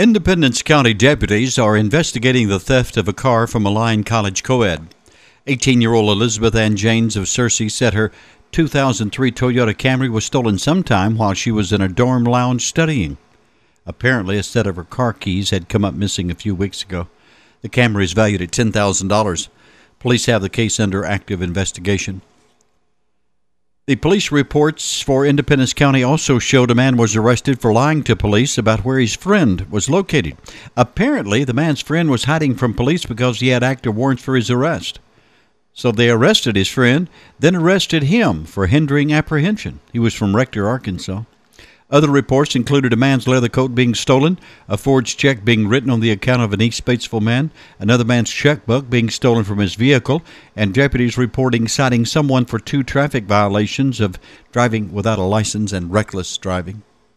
Independence County deputies are investigating the theft of a car from a Lyon College co-ed. 18-year-old Elizabeth Ann Janes of Searcy said her 2003 Toyota Camry was stolen sometime while she was in a dorm lounge studying. Apparently, a set of her car keys had come up missing a few weeks ago. The Camry is valued at $10,000. Police have the case under active investigation. The police reports for Independence County also showed a man was arrested for lying to police about where his friend was located. Apparently, the man's friend was hiding from police because he had active warrants for his arrest. So they arrested his friend, then arrested him for hindering apprehension. He was from Rector, Arkansas. Other reports included a man's leather coat being stolen, a forged check being written on the account of an East Batesville man, another man's checkbook being stolen from his vehicle, and deputies reporting citing someone for 2 traffic violations of driving without a license and reckless driving.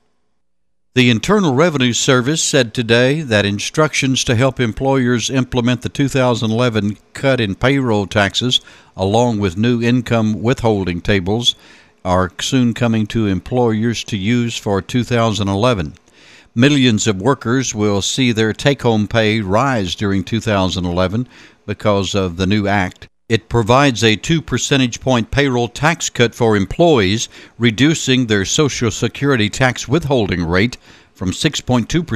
The Internal Revenue Service said today that instructions to help employers implement the 2011 cut in payroll taxes, along with new income withholding tables, are soon coming to employers to use for 2011. Millions of workers will see their take-home pay rise during 2011 because of the new act. It provides a 2 percentage point payroll tax cut for employees, reducing their Social Security tax withholding rate from 6.2% to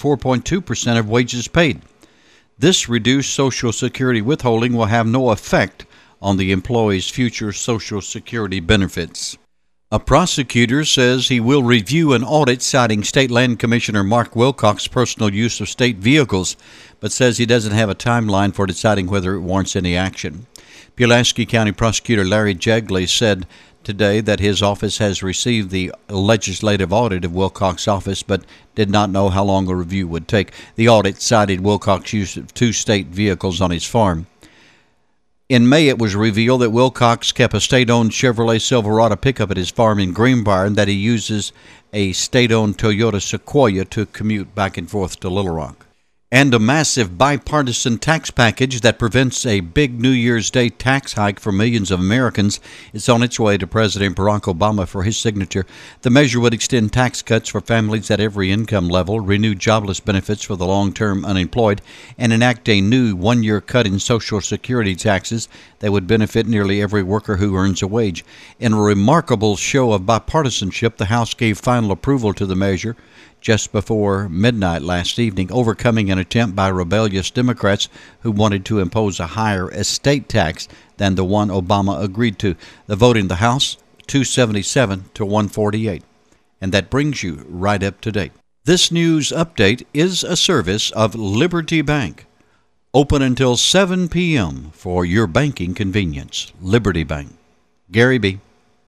4.2% of wages paid. This reduced Social Security withholding will have no effect on the employee's future Social Security benefits. A prosecutor says he will review an audit citing State Land Commissioner Mark Wilcox's personal use of state vehicles, but says he doesn't have a timeline for deciding whether it warrants any action. Pulaski County Prosecutor Larry Jegley said today that his office has received the legislative audit of Wilcox's office, but did not know how long a review would take. The audit cited Wilcox's use of 2 state vehicles on his farm. In May, it was revealed that Wilcox kept a state-owned Chevrolet Silverado pickup at his farm in Greenbrier and that he uses a state-owned Toyota Sequoia to commute back and forth to Little Rock. And a massive bipartisan tax package that prevents a big New Year's Day tax hike for millions of Americans is on its way to President Barack Obama for his signature. The measure would extend tax cuts for families at every income level, renew jobless benefits for the long-term unemployed, and enact a new 1-year cut in Social Security taxes that would benefit nearly every worker who earns a wage. In a remarkable show of bipartisanship, the House gave final approval to the measure just before midnight last evening, overcoming an attempt by rebellious Democrats who wanted to impose a higher estate tax than the one Obama agreed to. The vote in the House, 277 to 148. And that brings you right up to date. This news update is a service of Liberty Bank. Open until 7 p.m. for your banking convenience. Liberty Bank. Gary B.